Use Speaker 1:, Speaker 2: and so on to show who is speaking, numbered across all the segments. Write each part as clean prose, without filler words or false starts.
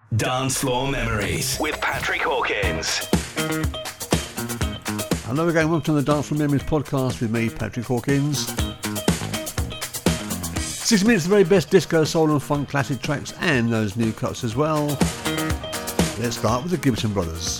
Speaker 1: Dance Floor Memories with Patrick Hawkins.
Speaker 2: Hello again, welcome to the Dance Floor Memories podcast with me, Patrick Hawkins. 60 minutes of the very best disco, soul and funk classic tracks and those new cuts as well. Let's start with the Gibson Brothers.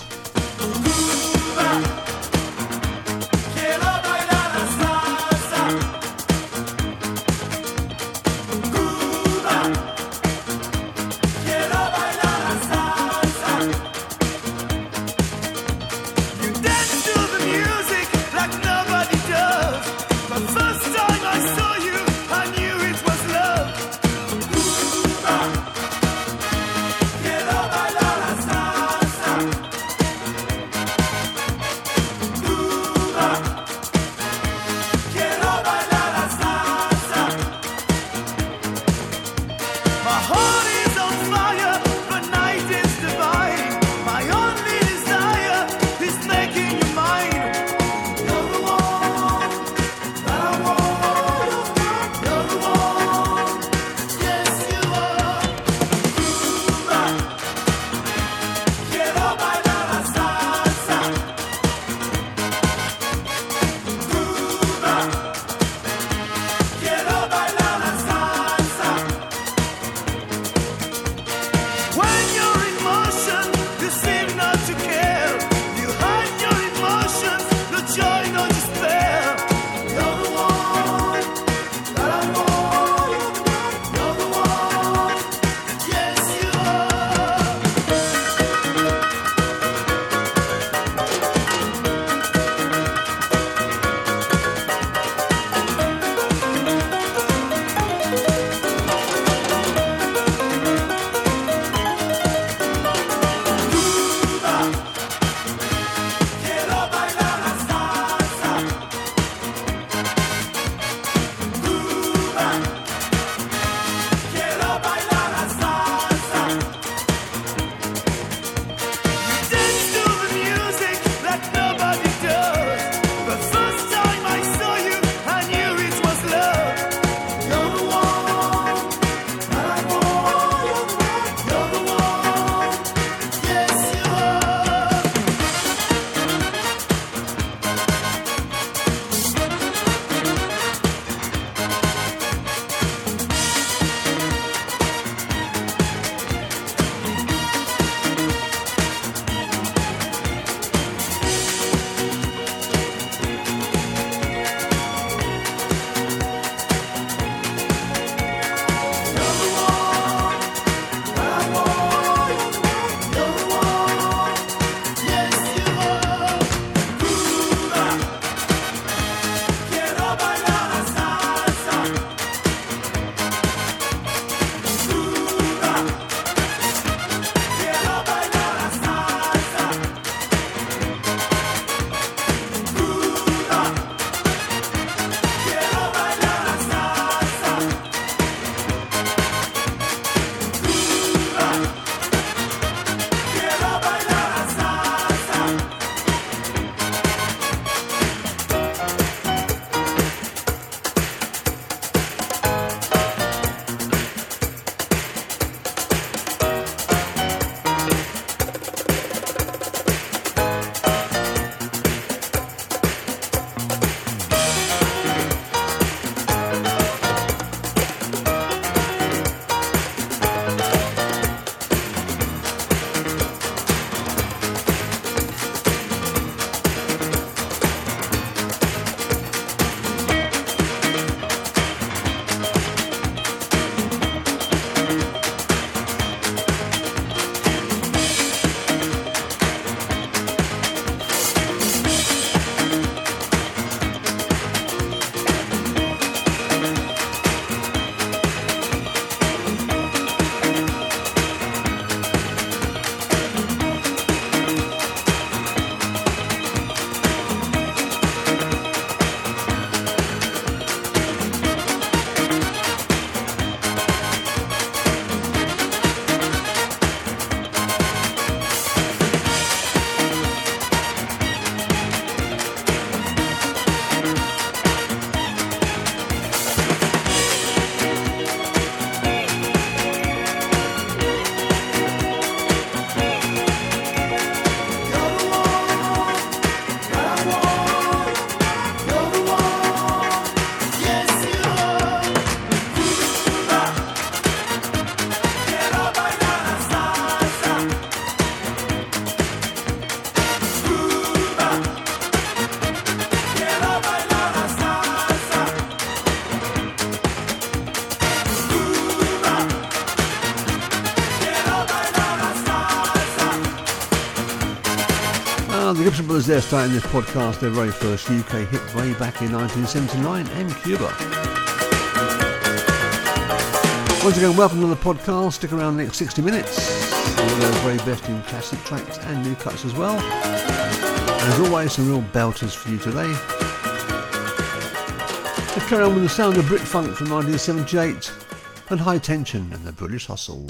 Speaker 2: Now, the Gibson Brothers there starting this podcast, their very first UK hit way back in 1979 and Cuba. Once again, welcome to the podcast. Stick around the next 60 minutes. All the very best in classic tracks and new cuts as well. And as always, some real belters for you today. Let's carry on with the sound of Brit Funk from 1978 and High Tension and the British Hustle.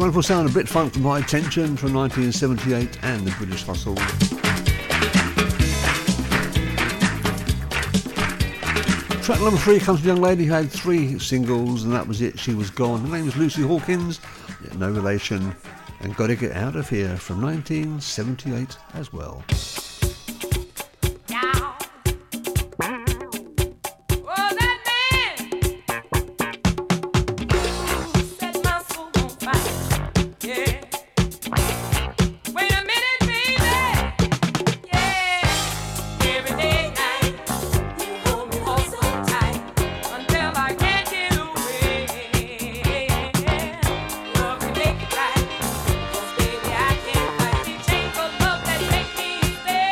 Speaker 2: Wonderful sound of Brit Funk from High Tension from 1978 and the British Hustle. Track number 3 comes from a young lady who had 3 singles and that was it, she was gone. Her name is Lucy Hawkins, no relation, and Gotta Get Out of Here from 1978 as well.
Speaker 3: Baby, I can't fight the chain for love that makes me stay.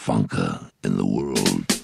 Speaker 3: funker in the world.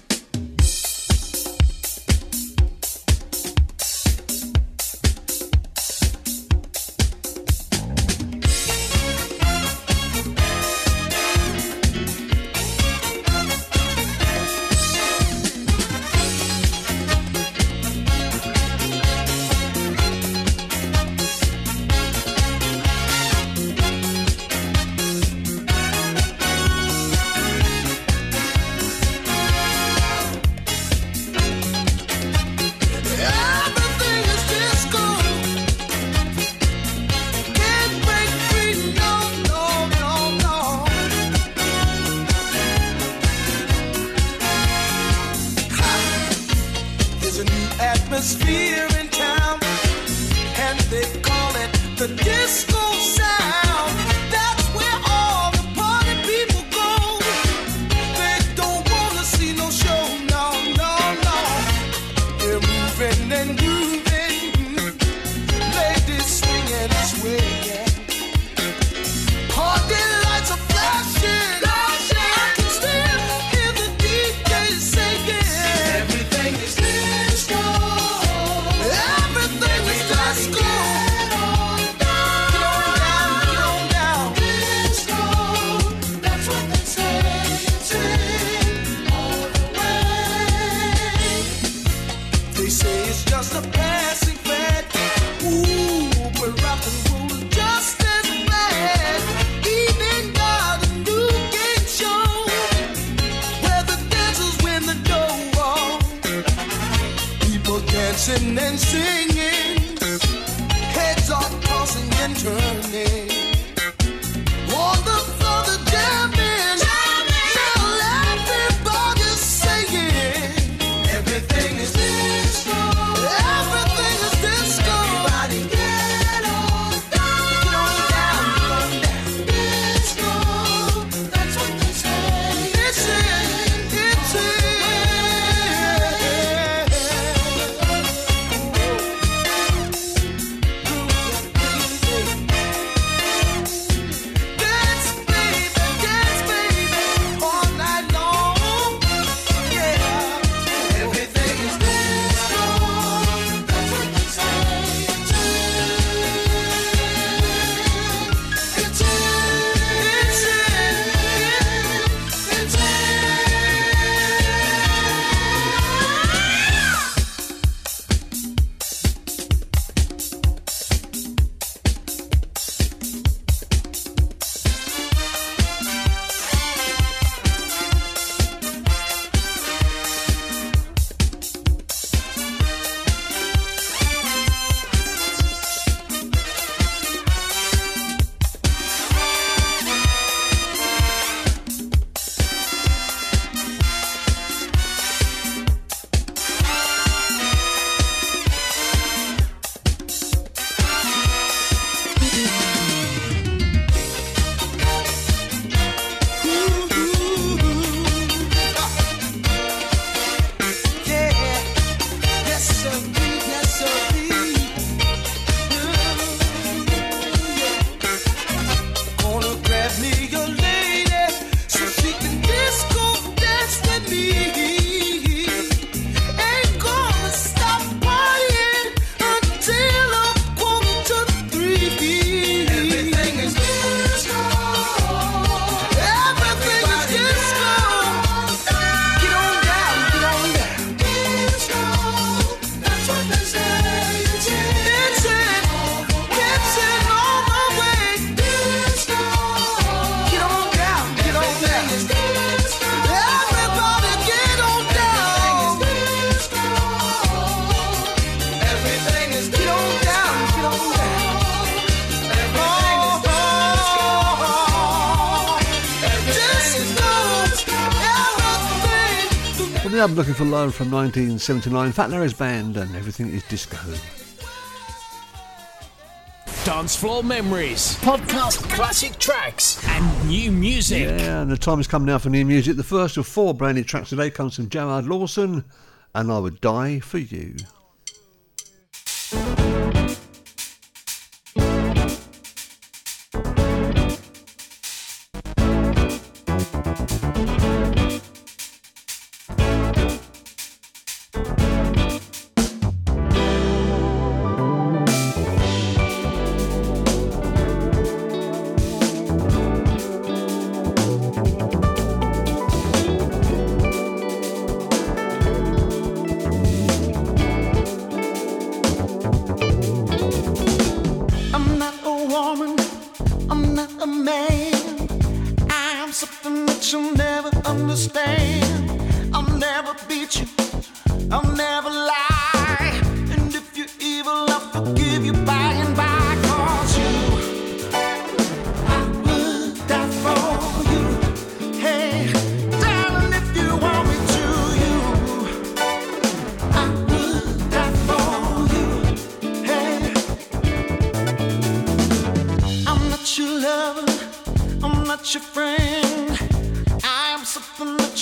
Speaker 4: Atmosphere in town, and they call it the disco sound. That's where all the party people go. They don't wanna see no show, no, no, no. They're moving and grooving, ladies swinging and swaying. Party lights are flashing, I can still hear the DJ singing. Everything is disco. Everything is disco. Get on down. Disco, that's what they say. Sing all the way. They say it's just a passing fad. Ooh, but rock and roll is just as bad. Even got a new game show where the dancers win the dough. People dancing and singing, heads are tossing and turning. On the floor, the jamming, now everybody's saying everything is disco. Everything is disco. Everybody get on down. Disco, that's what they say. It's Dance, baby, all night long. Yeah, everything is disco. That's what they say. Gonna grab me a lady so she can disco dance with me. Ain't gonna stop partying until 2:45. Everything is disco. Everything is disco. Get on down. Disco, that's what they say. It's it all the way. Disco, get on down. Everybody get on down. Everything is get on down.
Speaker 2: From the album Looking for Love from 1979, Fat Larry's Band and Everything is Disco.
Speaker 5: Dance floor memories, podcast classic tracks, and new music.
Speaker 2: Yeah, and the time has come now for new music. The first of 4 brand new tracks today comes from Gerard Lawson, and I Would Die for You.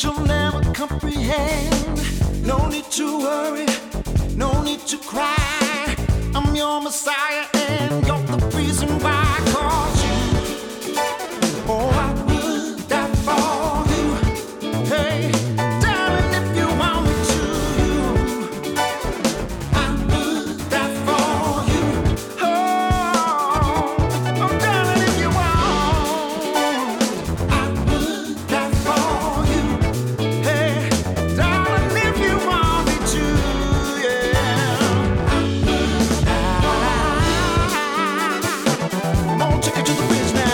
Speaker 4: that you'll never comprehend. No need to worry, no need to cry. I'm your Messiah and you're the reason why I called you. Oh, I would die for you. Hey, darling, if you want me to, I would die for you. Oh, darling, if you want, I would die for you. Hey, darling, if you want me to, yeah, come on, take it to the bridge now.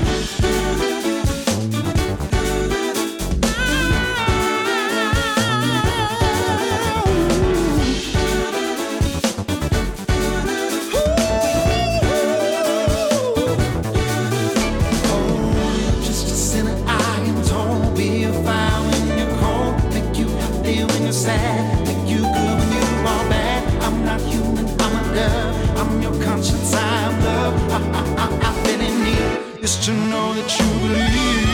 Speaker 4: Just a sinner, I am told. Be a fire when you're cold. Make you happy when you're sad. Make you good when you are bad. I'm not human, I'm a dove. I'm your conscience, I'm love. I've been in need. Just to know that you believe.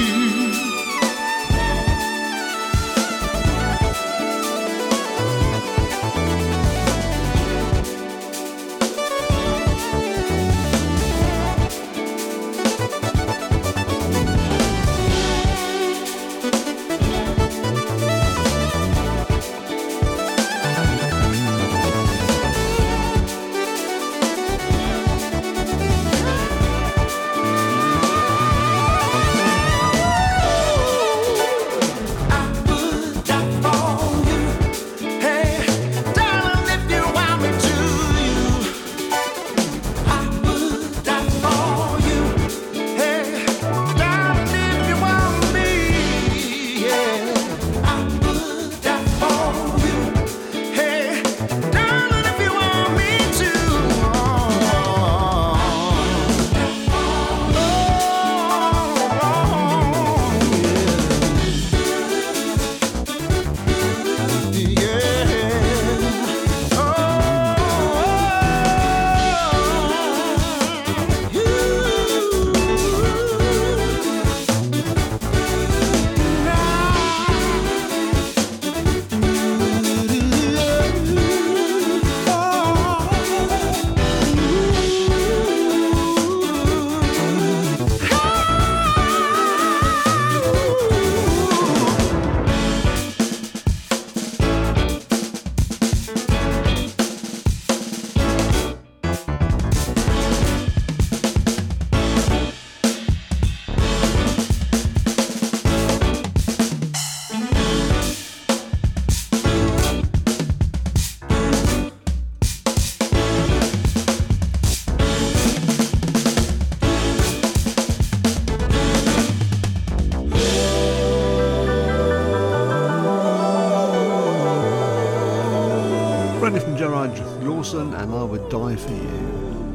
Speaker 2: And I Would Die For You.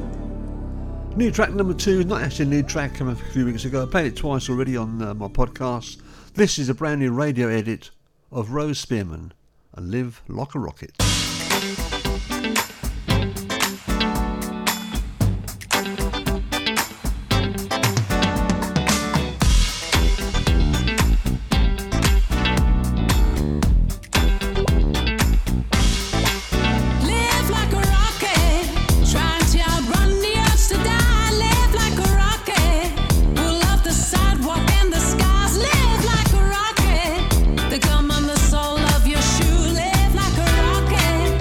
Speaker 2: New track number 2, not actually a new track, came a few weeks ago. I played it twice already on my podcast. This is a brand new radio edit of Rose Spearman and Live Like a Rocket.
Speaker 3: Come on the sole of your shoe, live like a rocket.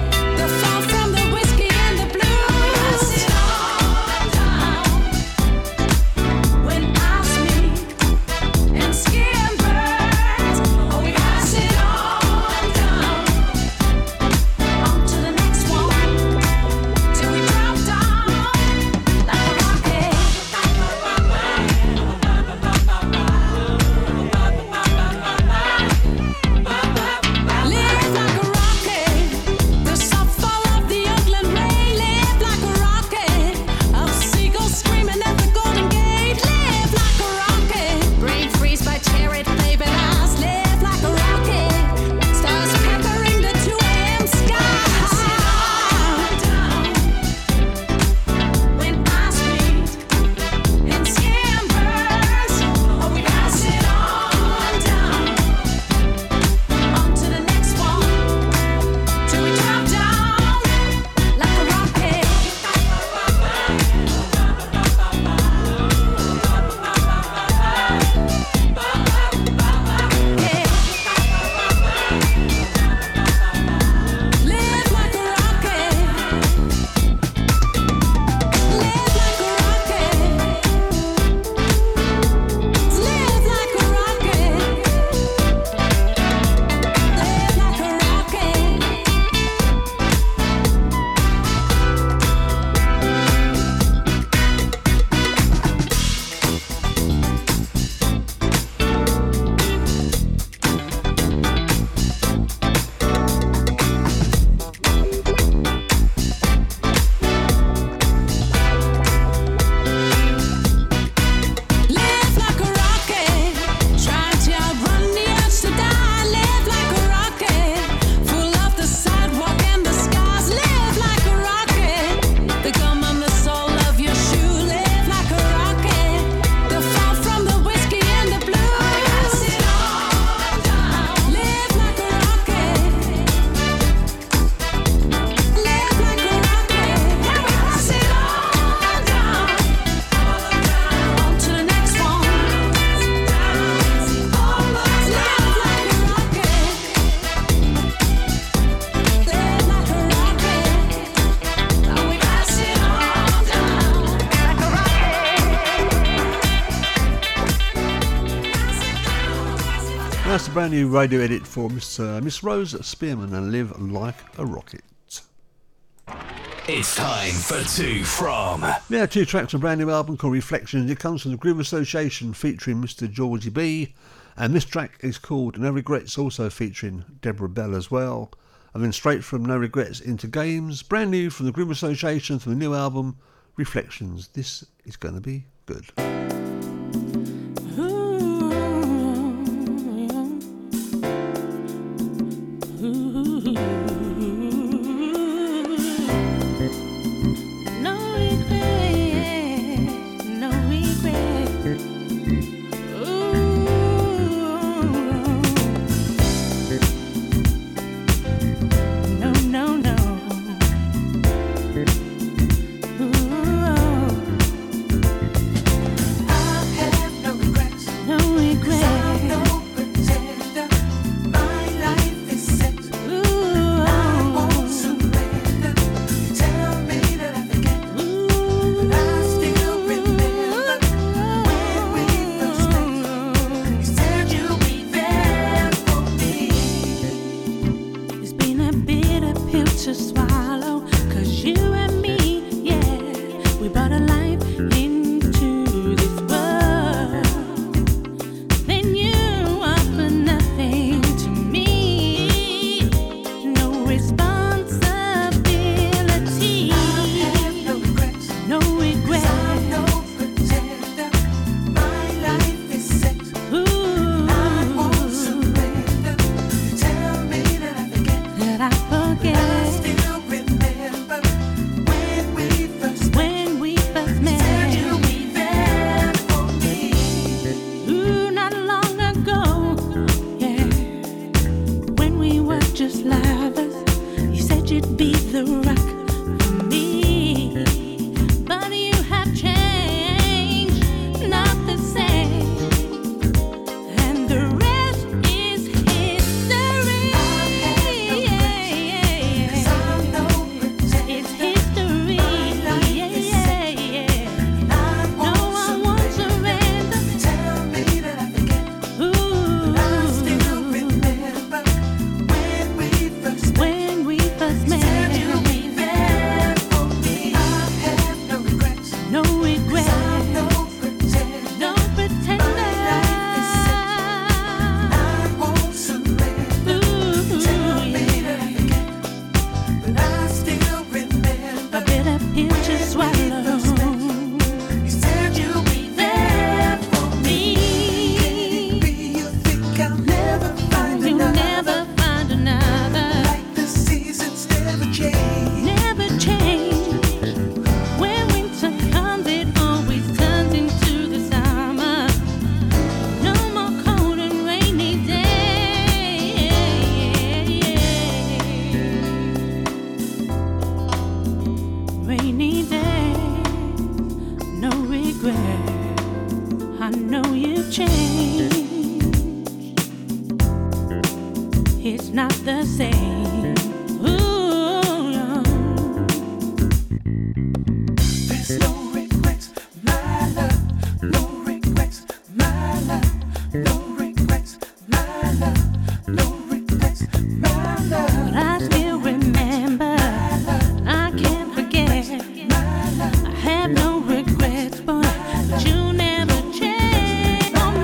Speaker 2: a brand new radio edit for Miss Rose Spearman and Live Like a Rocket.
Speaker 1: It's time for Two From.
Speaker 2: Now, 2 tracks from a brand new album called Reflections. It comes from the Groove Association featuring Mr. Georgie B. And this track is called No Regrets, also featuring Deborah Bell as well. And then straight from No Regrets into Games, brand new from the Groove Association from the new album Reflections. This is going to be good.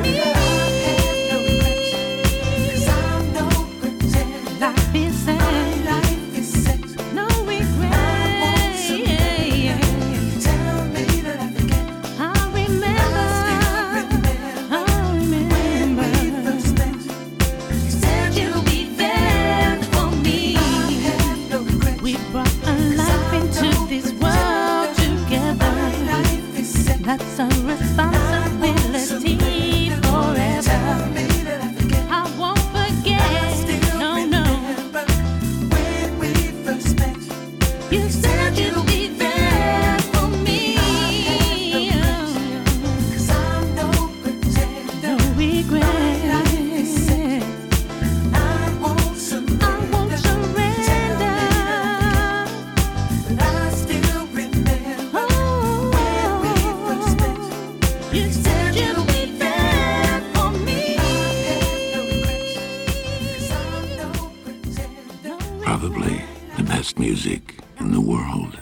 Speaker 3: Life is sad. probably the best music in the world.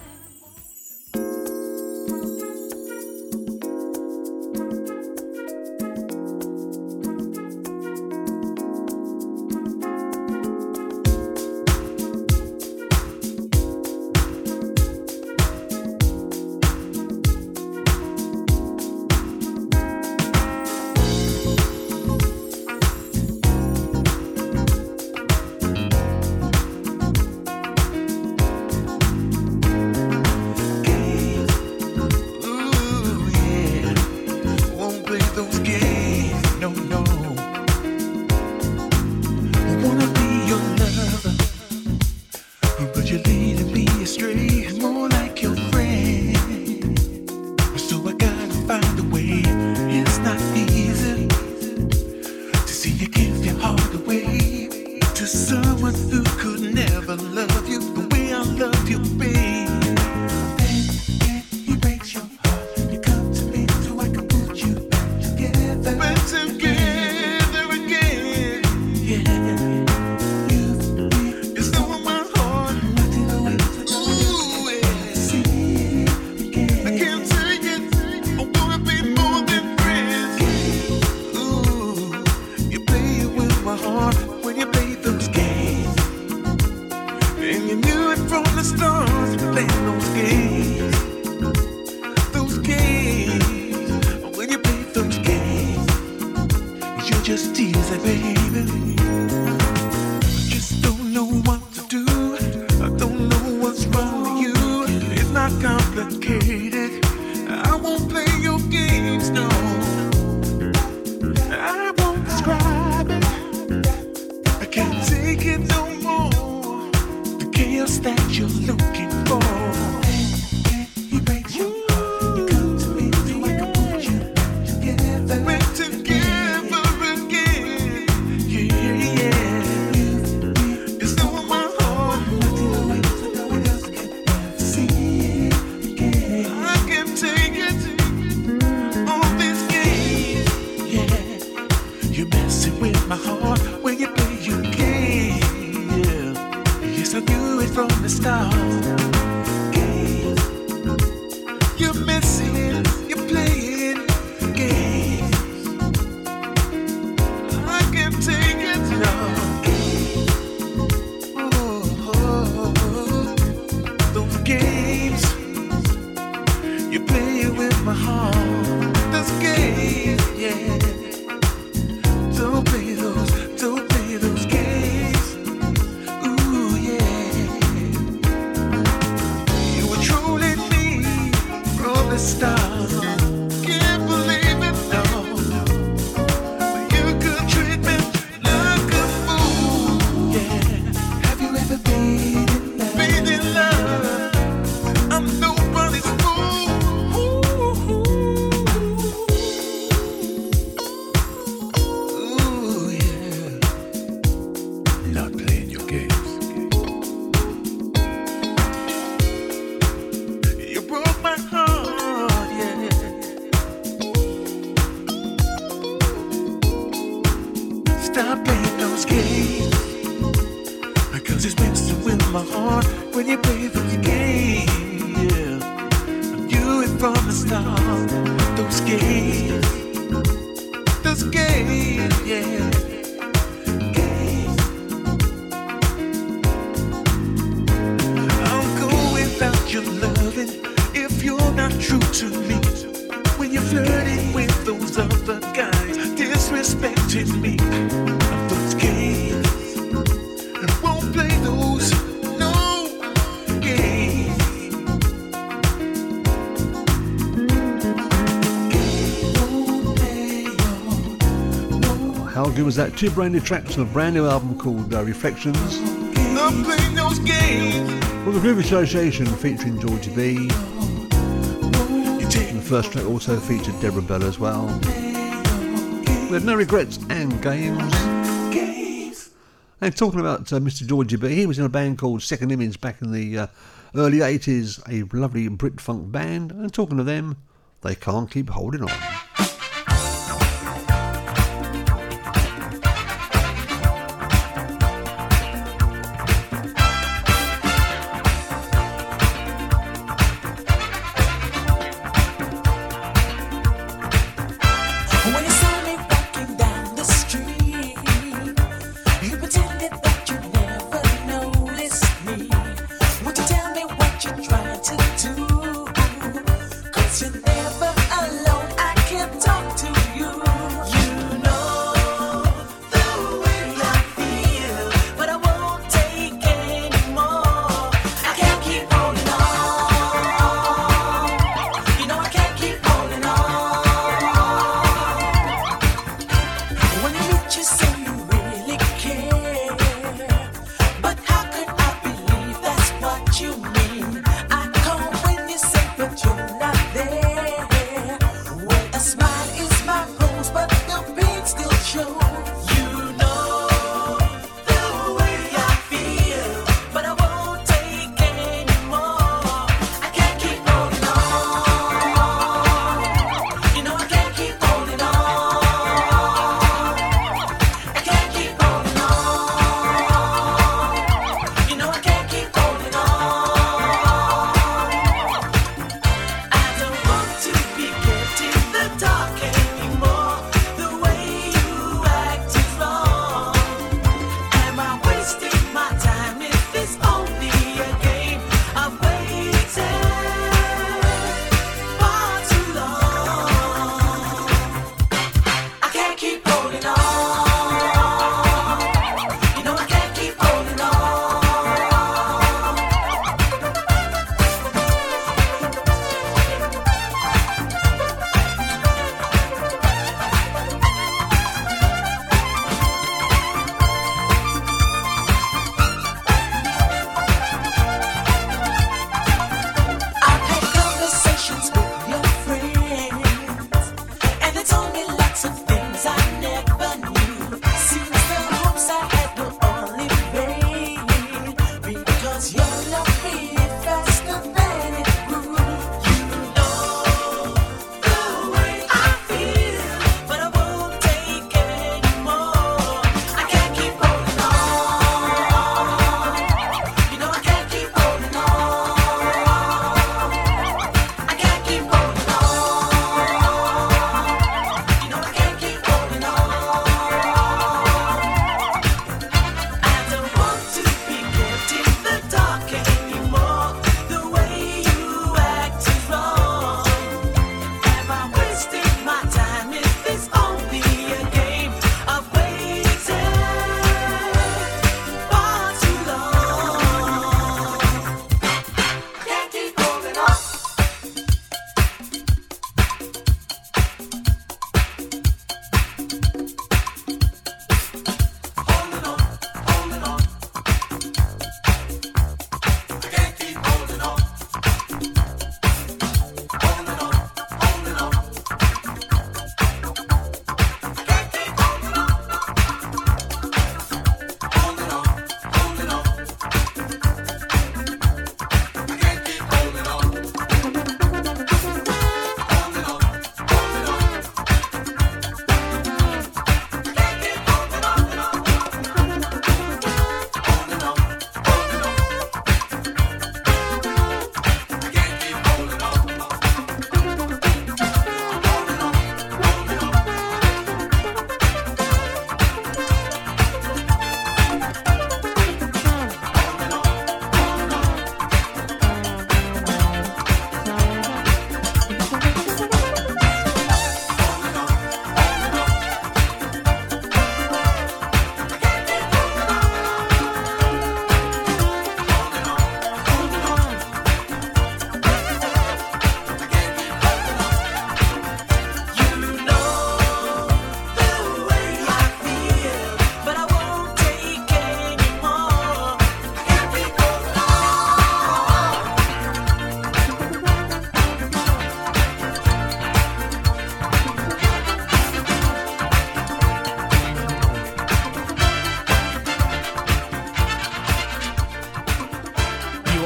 Speaker 2: How good was that? Two brand new tracks from a brand new album called Reflections.
Speaker 4: I'm playing those games.
Speaker 2: Well, the Groove Association featuring Georgie B. And the first track also featured Deborah Bell as well. We had No Regrets and Games. And talking about Mr. Georgie B, he was in a band called Second Image back in the early 80s, a lovely Brit funk band. And talking to them, they can't keep holding on.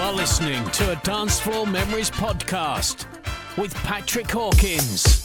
Speaker 5: are listening to a Dance Floor Memories podcast with Patrick Hawkins.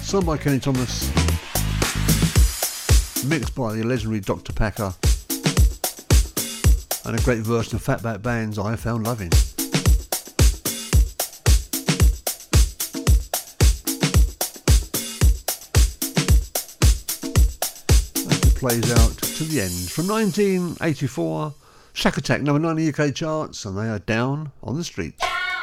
Speaker 2: Sung by Kenny Thomas, mixed by the legendary Dr. Packer, and a great version of Fatback Band's I Found Loving. As it plays out to the end. From 1984, Shack Attack, number 9 in the UK charts, and they are Down on the Streets.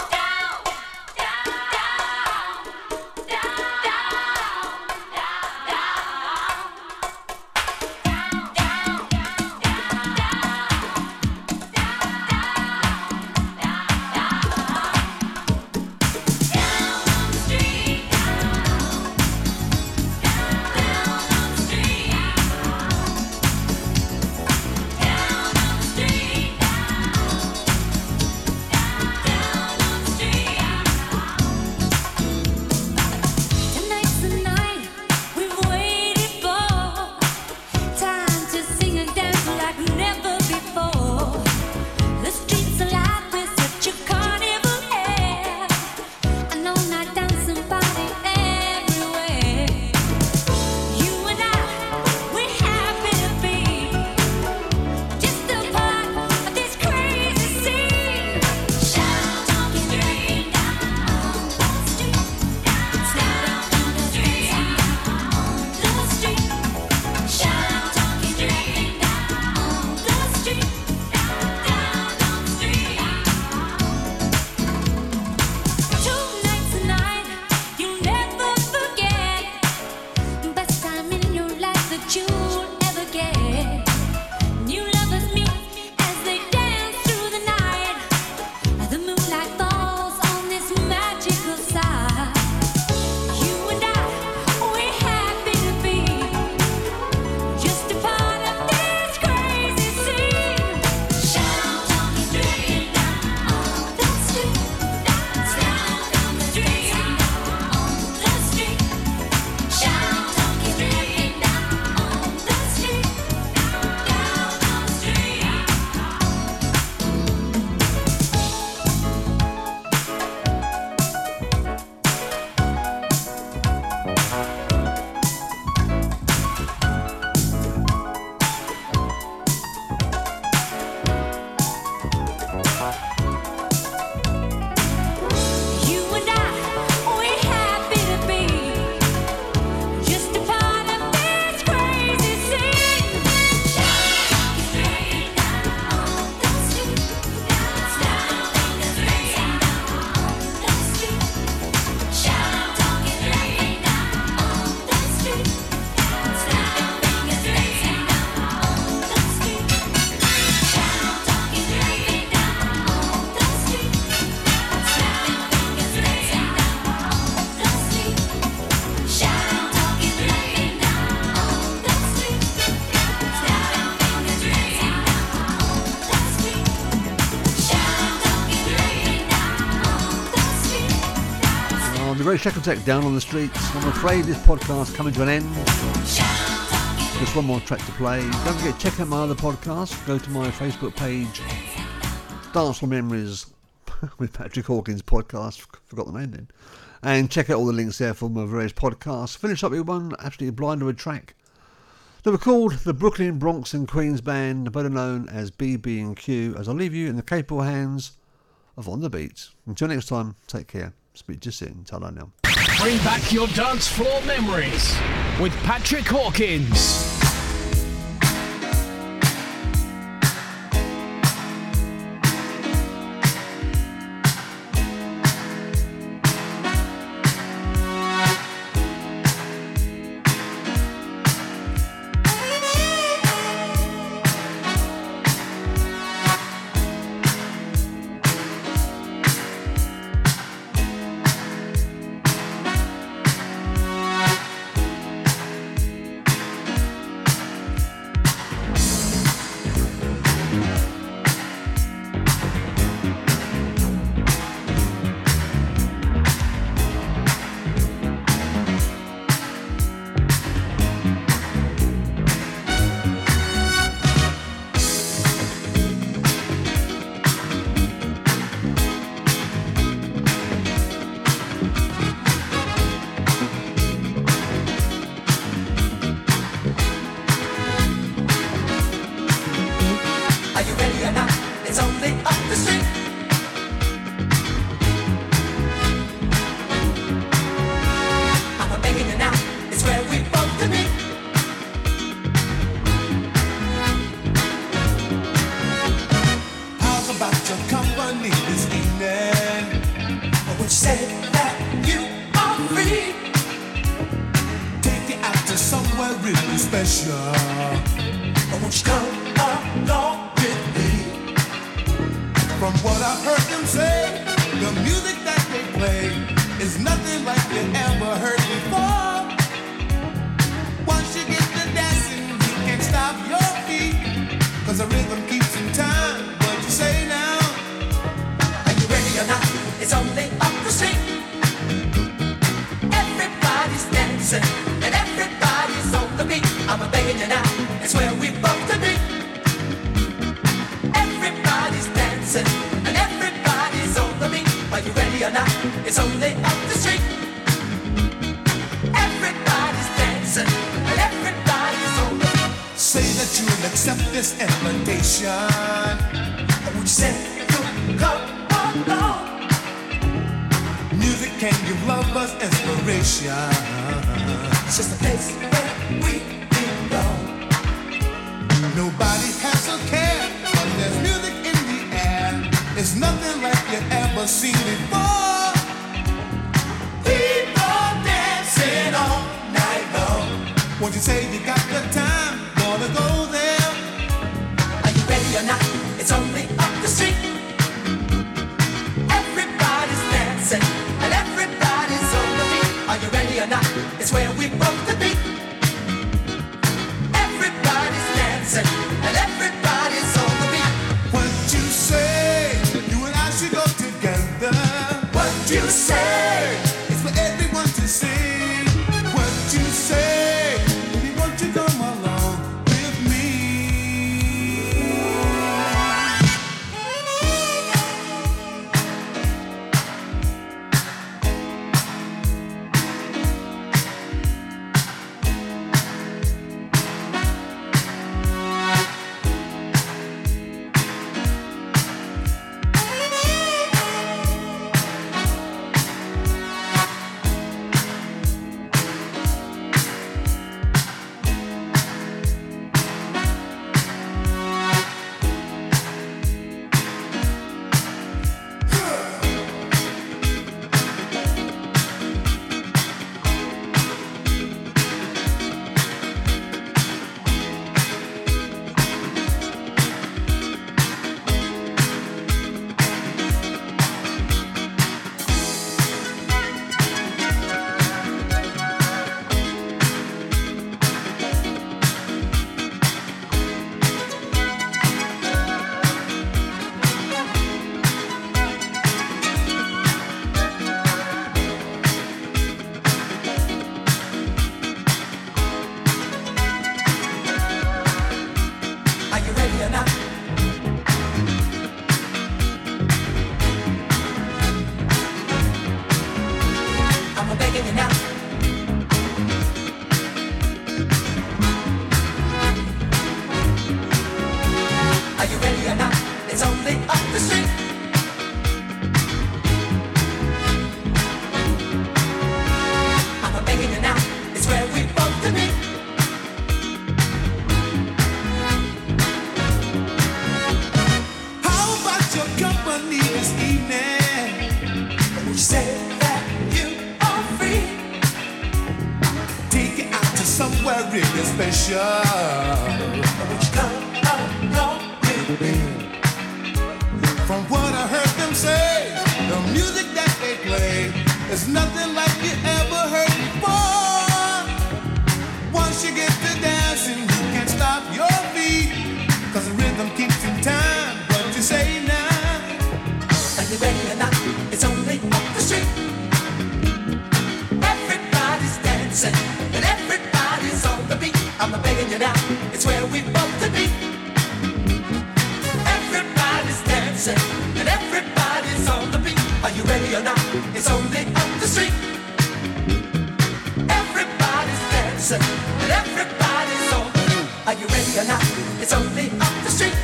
Speaker 2: The great Shack Attack, Down on the Streets. I'm afraid this podcast coming to an end. Just one more track to play. Don't forget, check out my other podcast. Go to my Facebook page, Dancehall Memories with Patrick Hawkins podcast. Forgot the name then. And check out all the links there for my various podcasts. Finish up with one absolutely blind track. They were called the Brooklyn, Bronx and Queens Band, better known as BB&Q, as I leave you in the capable hands of On The Beat. Until next time, take care. Speak to you soon. Ta-ra now.
Speaker 5: Bring back your dance floor memories with Patrick Hawkins.
Speaker 4: pleasure. Won't you come along with me? From what I heard them say, the music that they play is nothing like you ever heard before. Once you get to dancing, you can't stop your feet, 'cause the rhythm keeps in time. What you say now?
Speaker 6: Are you ready or not? It's only up the street. Everybody's dancing and everybody's on the beat. I'm begging you now, it's where we both to be. Everybody's dancing and everybody's on the beat. Are you ready or not? It's only up the street. Everybody's dancing and everybody's on the beat.
Speaker 4: Say that you'll accept this invitation.
Speaker 6: Would you say you'll come along?
Speaker 4: Music can give lovers inspiration.
Speaker 6: It's just a place where we belong.
Speaker 4: Nobody has a care, but there's music in the air. It's nothing like you ever seen before.
Speaker 6: People dancing all night long.
Speaker 4: Won't you say you got the time? Wanna go there?
Speaker 6: Are you ready or not? It's only up the street. Everybody's dancing and everybody's on the beat. Are you ready or not? It's where we both to be. Everybody's dancing and everybody's on the beat.
Speaker 4: What you say? You and I should go together.
Speaker 6: What you say?
Speaker 4: It's for everyone to see. What you say? Baby, won't you come along with me? From what I heard them say, the music that they play is nothing like you ever heard before. Once you get to dancing, you can't stop your feet, 'cause the rhythm keeps in time. What you say now?
Speaker 6: Are you ready or not? It's only up the street. Everybody's dancing and everybody's on the beat. I'm begging you now, it's where we both to be. Everybody's dancing and everybody's on the beat. Are you ready or not? It's only up the street. Everybody's dancing and everybody's on the beat. Are you ready or not? It's only up the street.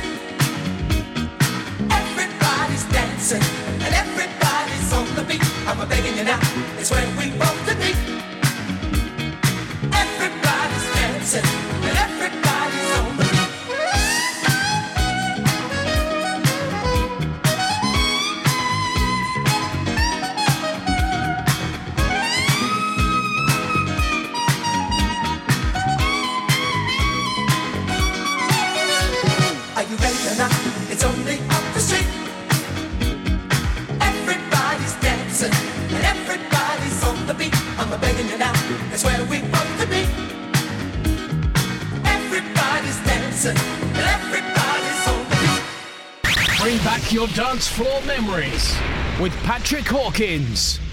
Speaker 6: Everybody's dancing and everybody's on the beat. I'm begging you now, it's where we both to be. Everybody's dancing and everybody's on the beat.
Speaker 5: Bring back your dance floor memories with Patrick Hawkins.